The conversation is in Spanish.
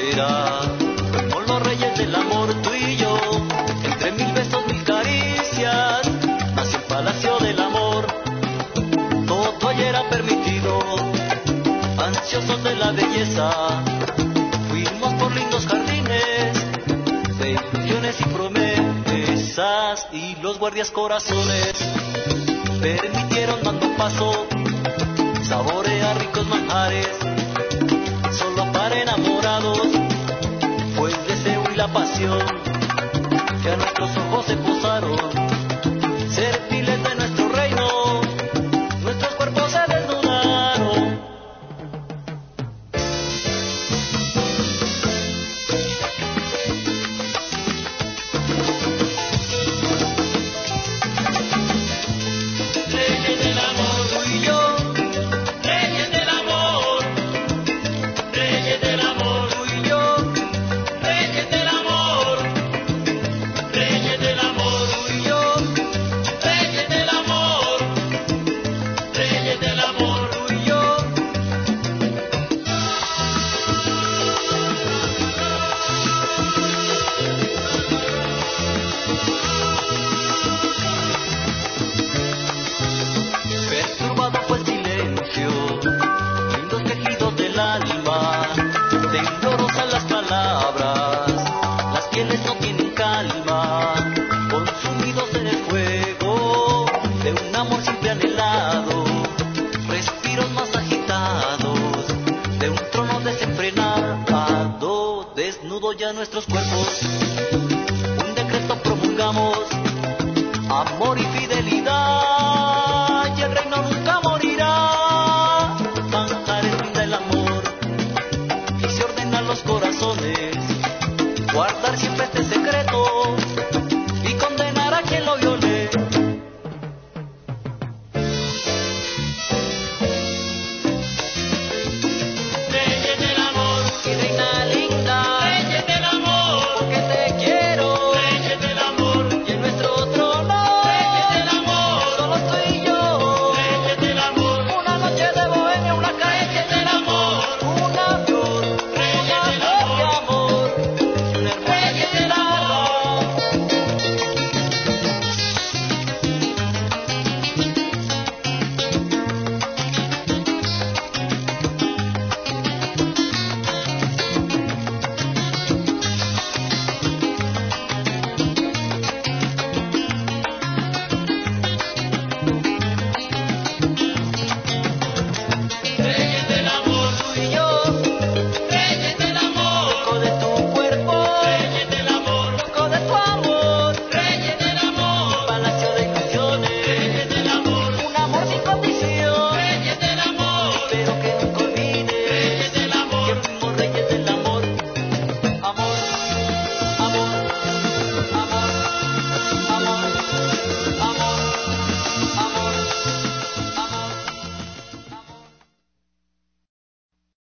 ayer. Fuimos los reyes del amor, tú y yo. Entre mil besos, mil caricias, nació el palacio del amor. Todo ayer era permitido, ansiosos de la belleza. Fuimos por lindos jardines de ilusiones y promesas, y los guardias corazones permitieron dando paso saborear ricos manjares. Solo para enamorados fue el deseo y la pasión que a nuestros ojos se posaron, serviles de nuestro reino, nuestros cuerpos se desnudaron. Reyes del amor, tú y yo. Reyes del amor, reyes del amor, tú y yo. Reyes del amor, reyes del amor, tú y yo. Reyes del amor, reyes del amor, tú y yo. Perturbado fue el silencio, lindos quejidos del alma, temblorosas las palabras, las pieles no tienen calma, consumidos en el fuego de un amor siempre anhelado, respiros más agitados de un trono desenfrenado, desnudo ya nuestros cuerpos